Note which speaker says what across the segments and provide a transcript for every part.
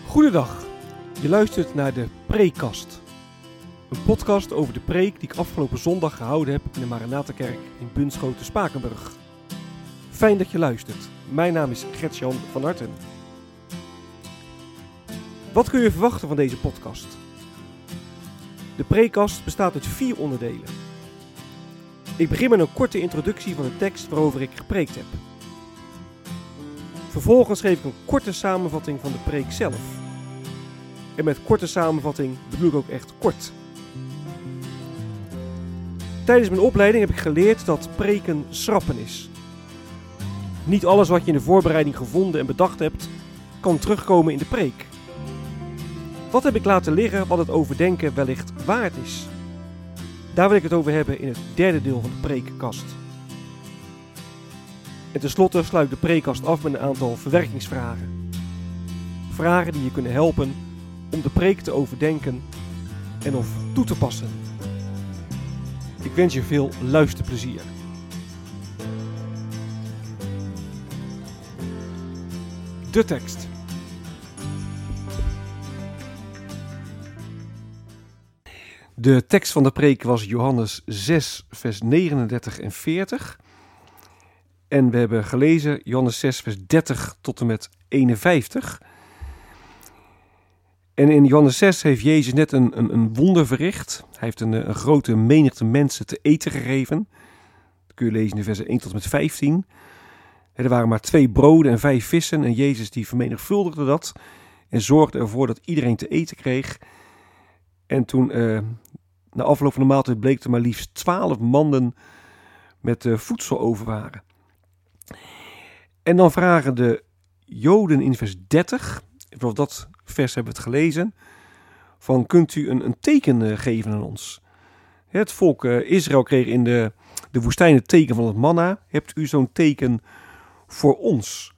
Speaker 1: Goedendag, je luistert naar de Preekkast. Een podcast over de preek die ik afgelopen zondag gehouden heb in de Maranathakerk in Bunschoten-Spakenburg. Fijn dat je luistert. Mijn naam is Gert-Jan van Harten. Wat kun je verwachten van deze podcast? De Preekkast bestaat uit 4 onderdelen. Ik begin met een korte introductie van de tekst waarover ik gepreekt heb. Vervolgens geef ik een korte samenvatting van de preek zelf. En met korte samenvatting bedoel ik ook echt kort. Tijdens mijn opleiding heb ik geleerd dat preken schrappen is. Niet alles wat je in de voorbereiding gevonden en bedacht hebt, kan terugkomen in de preek. Wat heb ik laten liggen wat het overdenken wellicht waard is? Daar wil ik het over hebben in het derde deel van de preekkast. En tenslotte sluit ik de preekkast af met een aantal verwerkingsvragen. Vragen die je kunnen helpen om de preek te overdenken en of toe te passen. Ik wens je veel luisterplezier. De tekst. De tekst van de preek was Johannes 6, vers 39 en 40. En we hebben gelezen Johannes 6, vers 30 tot en met 51. En in Johannes 6 heeft Jezus net een wonder verricht. Hij heeft een grote menigte mensen te eten gegeven. Dat kun je lezen in de versen 1 tot en met 15. Er waren maar 2 broden en 5 vissen. En Jezus die vermenigvuldigde dat. En zorgde ervoor dat iedereen te eten kreeg. En toen, na afloop van de maaltijd, bleek er maar liefst 12 manden met voedsel over waren. En dan vragen de Joden in vers 30, vanaf dat vers hebben we het gelezen, van kunt u een teken geven aan ons? Het volk Israël kreeg in de woestijn het teken van het manna. Hebt u zo'n teken voor ons?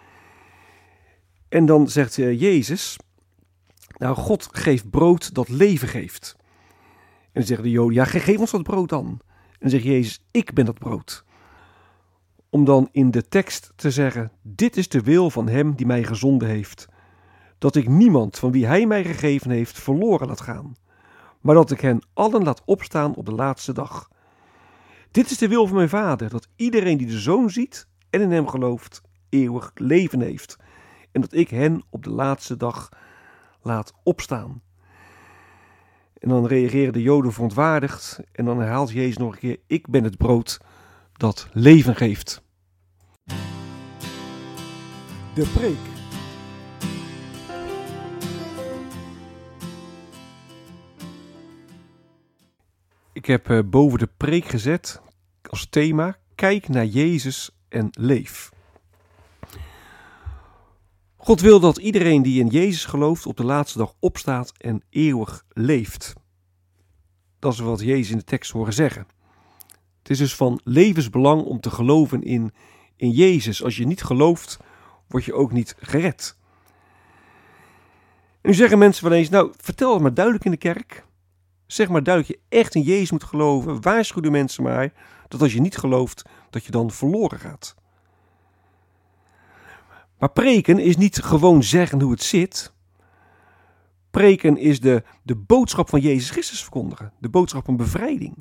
Speaker 1: En dan zegt Jezus, nou, God geeft brood dat leven geeft. En dan zeggen de Joden, ja, geef ons dat brood dan. En dan zegt Jezus, ik ben dat brood. Om dan in de tekst te zeggen, dit is de wil van hem die mij gezonden heeft. Dat ik niemand van wie hij mij gegeven heeft verloren laat gaan. Maar dat ik hen allen laat opstaan op de laatste dag. Dit is de wil van mijn Vader, dat iedereen die de Zoon ziet en in hem gelooft, eeuwig leven heeft. En dat ik hen op de laatste dag laat opstaan. En dan reageren de Joden verontwaardigd en dan herhaalt Jezus nog een keer, ik ben het brood dat leven geeft. De preek. Ik heb boven de preek gezet als thema, kijk naar Jezus en leef. God wil dat iedereen die in Jezus gelooft op de laatste dag opstaat en eeuwig leeft. Dat is wat Jezus in de tekst horen zeggen. Het is dus van levensbelang om te geloven in Jezus. Als je niet gelooft, word je ook niet gered. En nu zeggen mensen wel eens, nou, vertel het maar duidelijk in de kerk. Zeg maar duidelijk dat je echt in Jezus moet geloven. Waarschuw de mensen maar dat als je niet gelooft, dat je dan verloren gaat. Maar preken is niet gewoon zeggen hoe het zit. Preken is de boodschap van Jezus Christus verkondigen. De boodschap van bevrijding.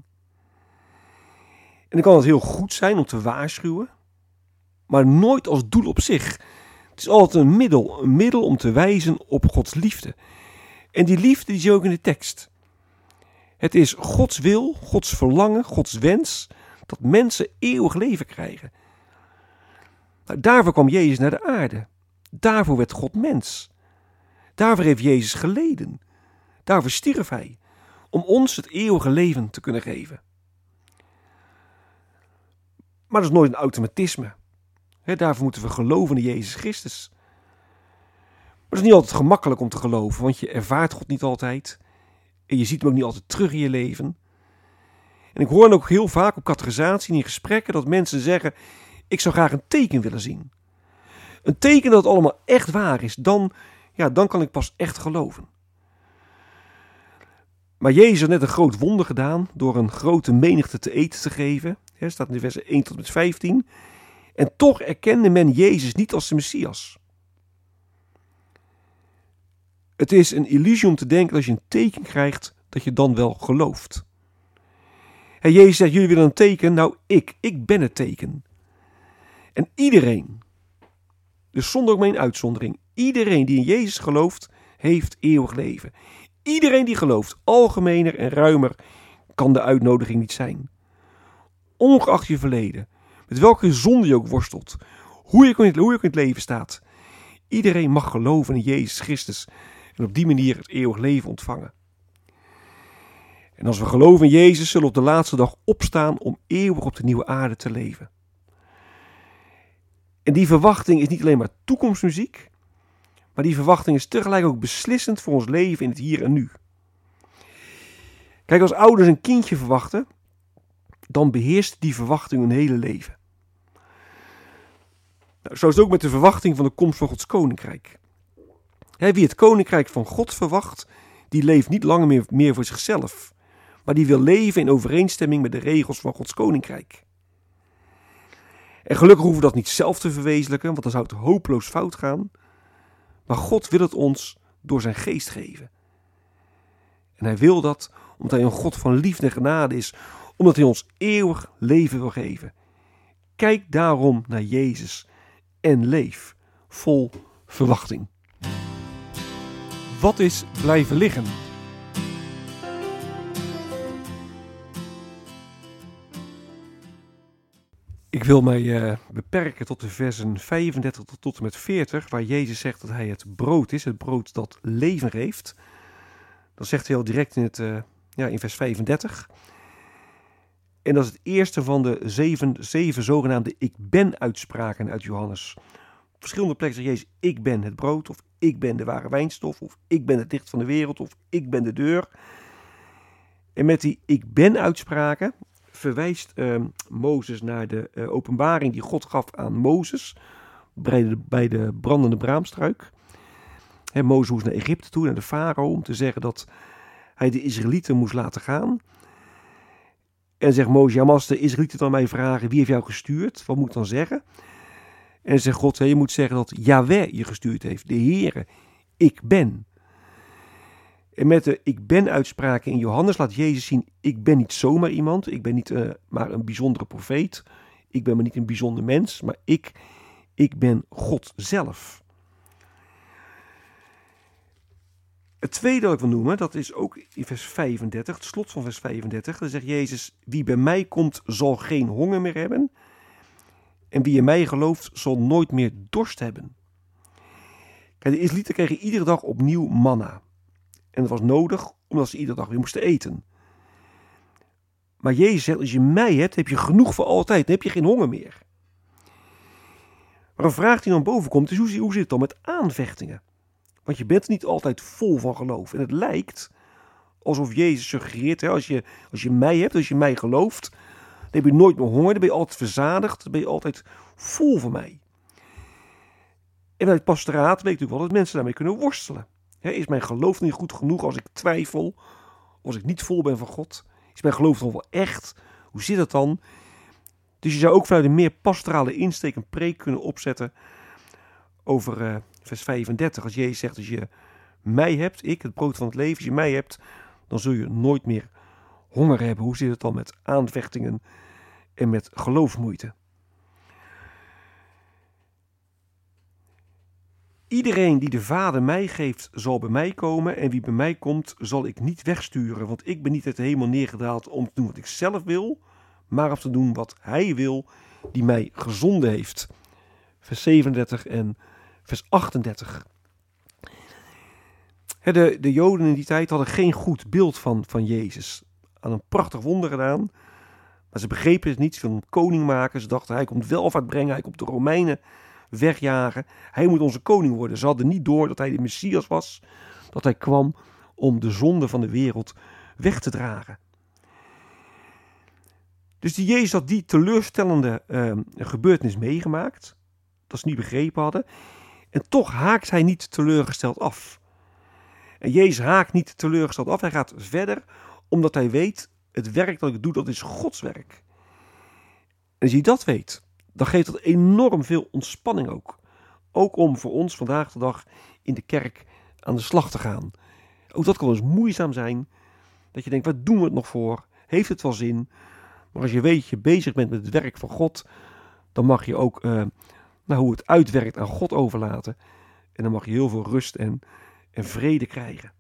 Speaker 1: En dan kan het heel goed zijn om te waarschuwen. Maar nooit als doel op zich. Het is altijd een middel om te wijzen op Gods liefde. En die liefde die zie je ook in de tekst. Het is Gods wil, Gods verlangen, Gods wens dat mensen eeuwig leven krijgen. Nou, daarvoor kwam Jezus naar de aarde. Daarvoor werd God mens. Daarvoor heeft Jezus geleden. Daarvoor stierf hij. Om ons het eeuwige leven te kunnen geven. Maar dat is nooit een automatisme. Daarvoor moeten we geloven in Jezus Christus. Maar het is niet altijd gemakkelijk om te geloven, want je ervaart God niet altijd. En je ziet hem ook niet altijd terug in je leven. En ik hoor dan ook heel vaak op catechisatie in gesprekken dat mensen zeggen, ik zou graag een teken willen zien. Een teken dat het allemaal echt waar is, dan kan ik pas echt geloven. Maar Jezus had net een groot wonder gedaan door een grote menigte te eten te geven. Staat in de versen 1 tot en met 15. En toch erkende men Jezus niet als de Messias. Het is een illusie om te denken dat als je een teken krijgt, dat je dan wel gelooft. En Jezus zegt, jullie willen een teken? Nou, ik ben het teken. En iedereen, dus zonder ook maar een uitzondering, iedereen die in Jezus gelooft, heeft eeuwig leven. Iedereen die gelooft, algemener en ruimer, kan de uitnodiging niet zijn. Ongeacht je verleden, met welke zonde je ook worstelt, hoe je ook in het leven staat. Iedereen mag geloven in Jezus Christus en op die manier het eeuwig leven ontvangen. En als we geloven in Jezus, zullen we op de laatste dag opstaan om eeuwig op de nieuwe aarde te leven. En die verwachting is niet alleen maar toekomstmuziek, maar die verwachting is tegelijk ook beslissend voor ons leven in het hier en nu. Kijk, als ouders een kindje verwachten, dan beheerst die verwachting hun hele leven. Nou, zo is het ook met de verwachting van de komst van Gods koninkrijk. Wie het koninkrijk van God verwacht, die leeft niet langer meer voor zichzelf, maar die wil leven in overeenstemming met de regels van Gods koninkrijk. En gelukkig hoeven we dat niet zelf te verwezenlijken, want dan zou het hopeloos fout gaan. Maar God wil het ons door zijn geest geven. En hij wil dat omdat hij een God van liefde en genade is, omdat hij ons eeuwig leven wil geven. Kijk daarom naar Jezus en leef vol verwachting. Wat is blijven liggen? Ik wil mij beperken tot de versen 35 tot en met 40, waar Jezus zegt dat hij het brood is, het brood dat leven geeft. Dat zegt hij al direct in vers 35. En dat is het eerste van de zeven zogenaamde ik ben uitspraken uit Johannes. Op verschillende plekken zegt Jezus, ik ben het brood, of ik ben de ware wijnstof, of ik ben het licht van de wereld, of ik ben de deur. En met die ik ben uitspraken verwijst Mozes naar de openbaring die God gaf aan Mozes bij de brandende braamstruik. Mozes moest naar Egypte toe, naar de farao, om te zeggen dat hij de Israëlieten moest laten gaan. En zegt Mozes, ja, maar als de Israëlieten dan mij vragen, wie heeft jou gestuurd? Wat moet ik dan zeggen? En zegt God, je moet zeggen dat Yahweh je gestuurd heeft, de Heere, ik ben. En met de ik ben uitspraken in Johannes laat Jezus zien, ik ben niet zomaar iemand, ik ben niet maar een bijzondere profeet, ik ben maar niet een bijzonder mens, maar ik ben God zelf. Het tweede dat ik wil noemen, dat is ook in vers 35, het slot van vers 35, dan zegt Jezus, wie bij mij komt zal geen honger meer hebben en wie in mij gelooft zal nooit meer dorst hebben. Kijk, de Israëlieten kregen iedere dag opnieuw manna. En dat was nodig, omdat ze iedere dag weer moesten eten. Maar Jezus zegt, als je mij hebt, heb je genoeg voor altijd. Dan heb je geen honger meer. Maar een vraag die dan boven komt, is hoe zit het dan met aanvechtingen? Want je bent niet altijd vol van geloof. En het lijkt alsof Jezus suggereert, als je mij hebt, als je mij gelooft, dan heb je nooit meer honger, dan ben je altijd verzadigd, dan ben je altijd vol van mij. En bij het pastoraat weet ik natuurlijk wel dat mensen daarmee kunnen worstelen. Is mijn geloof niet goed genoeg als ik twijfel? Als ik niet vol ben van God? Is mijn geloof dan wel echt? Hoe zit dat dan? Dus je zou ook vanuit een meer pastorale insteek een preek kunnen opzetten over vers 35. Als Jezus zegt, als je mij hebt, ik, het brood van het leven, als je mij hebt, dan zul je nooit meer honger hebben. Hoe zit het dan met aanvechtingen en met geloofsmoeite? Iedereen die de Vader mij geeft, zal bij mij komen en wie bij mij komt, zal ik niet wegsturen. Want ik ben niet uit de hemel neergedaald om te doen wat ik zelf wil, maar om te doen wat hij wil, die mij gezonden heeft. Vers 37 en vers 38. De Joden in die tijd hadden geen goed beeld van Jezus. Hadden een prachtig wonder gedaan, maar ze begrepen het niet. Ze wilden een koning maken. Ze dachten, hij komt welvaart brengen, hij komt de Romeinen wegjagen. Hij moet onze koning worden. Ze hadden niet door dat hij de Messias was, dat hij kwam om de zonde van de wereld weg te dragen. Dus die Jezus had die teleurstellende gebeurtenis meegemaakt, dat ze niet begrepen hadden. En toch haakt hij niet teleurgesteld af. En Jezus haakt niet teleurgesteld af. Hij gaat verder, omdat hij weet, het werk dat ik doe, dat is Gods werk. En als je dat weet, dan geeft dat enorm veel ontspanning ook. Ook om voor ons vandaag de dag in de kerk aan de slag te gaan. Ook dat kan eens moeizaam zijn. Dat je denkt, wat doen we het nog voor? Heeft het wel zin? Maar als je weet dat je bezig bent met het werk van God, dan mag je ook hoe het uitwerkt aan God overlaten. En dan mag je heel veel rust en vrede krijgen.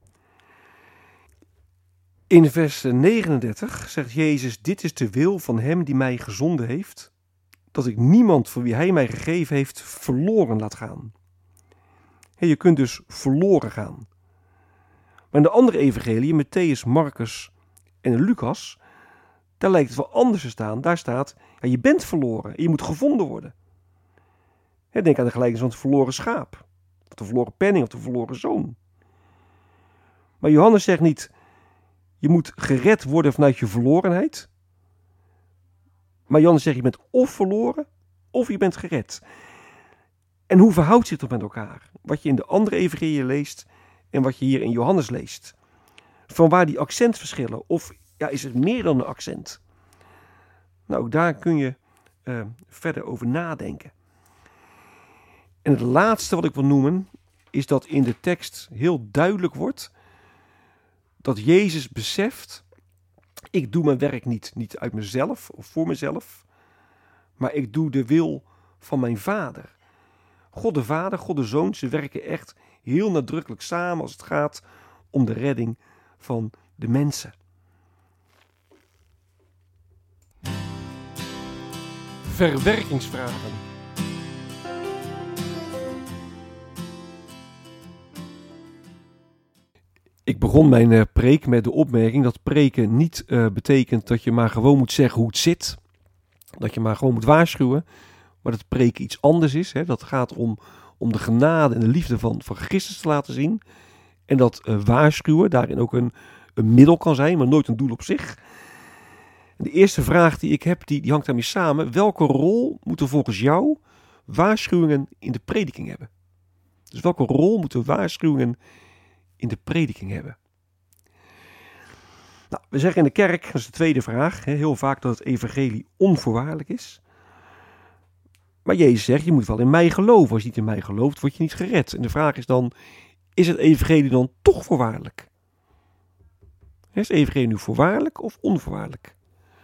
Speaker 1: In vers 39 zegt Jezus, dit is de wil van hem die mij gezonden heeft, dat ik niemand voor wie hij mij gegeven heeft verloren laat gaan. Je kunt dus verloren gaan. Maar in de andere evangelieën, Mattheüs, Marcus en Lucas, daar lijkt het wel anders te staan. Daar staat, je bent verloren en je moet gevonden worden. Denk aan de gelijkenis van het verloren schaap, of de verloren penning of de verloren zoon. Maar Johannes zegt niet, je moet gered worden vanuit je verlorenheid. Maar Johannes zegt, je bent of verloren, of je bent gered. En hoe verhoudt zich dat met elkaar? Wat je in de andere evangelieën leest en wat je hier in Johannes leest. Vanwaar die accentverschillen? Of is het meer dan een accent? Nou, daar kun je verder over nadenken. En het laatste wat ik wil noemen, is dat in de tekst heel duidelijk wordt dat Jezus beseft, ik doe mijn werk niet uit mezelf of voor mezelf, maar ik doe de wil van mijn Vader. God de Vader, God de Zoon, ze werken echt heel nadrukkelijk samen als het gaat om de redding van de mensen. Verwerkingsvragen. Ik begon mijn preek met de opmerking dat preken niet betekent dat je maar gewoon moet zeggen hoe het zit. Dat je maar gewoon moet waarschuwen. Maar dat preken iets anders is. Dat gaat om de genade en de liefde van Christus te laten zien. En dat waarschuwen daarin ook een middel kan zijn, maar nooit een doel op zich. En de eerste vraag die ik heb, die hangt daarmee samen. Welke rol moeten volgens jou waarschuwingen in de prediking hebben? Dus welke rol moeten waarschuwingen in de prediking hebben? Nou, we zeggen in de kerk, dat is de tweede vraag, heel vaak dat het evangelie onvoorwaardelijk is. Maar Jezus zegt, je moet wel in mij geloven. Als je niet in mij gelooft, word je niet gered. En de vraag is dan, is het evangelie dan toch voorwaardelijk? Is het evangelie nu voorwaardelijk of onvoorwaardelijk?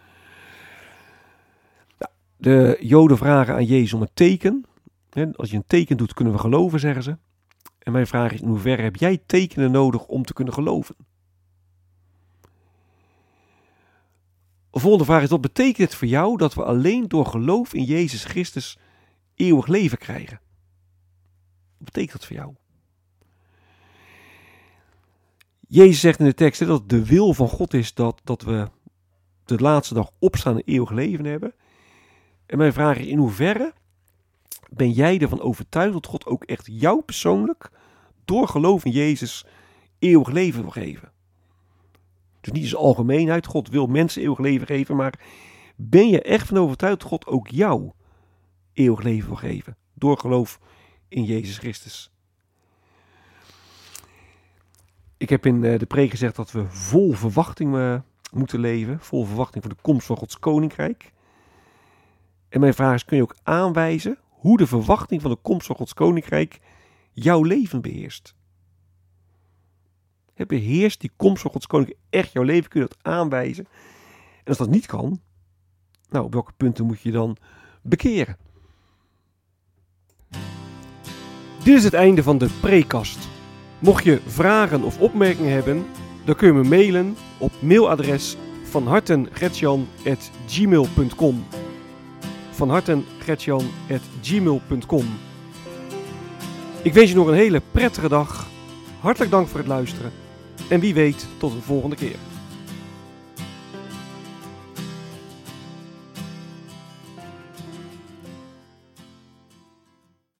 Speaker 1: Nou, de Joden vragen aan Jezus om een teken. Als je een teken doet, kunnen we geloven, zeggen ze. En mijn vraag is, in hoeverre heb jij tekenen nodig om te kunnen geloven? De volgende vraag is, wat betekent het voor jou dat we alleen door geloof in Jezus Christus eeuwig leven krijgen? Wat betekent dat voor jou? Jezus zegt in de tekst dat het de wil van God is dat we de laatste dag opstaan en eeuwig leven hebben. En mijn vraag is, in hoeverre ben jij ervan overtuigd dat God ook echt jou persoonlijk door geloof in Jezus eeuwig leven wil geven? Dus niet als algemeenheid, God wil mensen eeuwig leven geven, maar ben je echt van overtuigd dat God ook jou eeuwig leven wil geven door geloof in Jezus Christus? Ik heb in de preek gezegd dat we vol verwachting moeten leven, vol verwachting voor de komst van Gods koninkrijk. En mijn vraag is, kun je ook aanwijzen hoe de verwachting van de komst van Gods koninkrijk jouw leven beheerst? Beheerst die komst van Gods koninkrijk echt jouw leven? Kun je dat aanwijzen? En als dat niet kan, nou, op welke punten moet je dan bekeren? Dit is het einde van de preekkast. Mocht je vragen of opmerkingen hebben, dan kun je me mailen op mailadres vanhartengertjan@gmail.com. vanhartengertjan@gmail.com. Ik wens je nog een hele prettige dag. Hartelijk dank voor het luisteren. En wie weet, tot een volgende keer.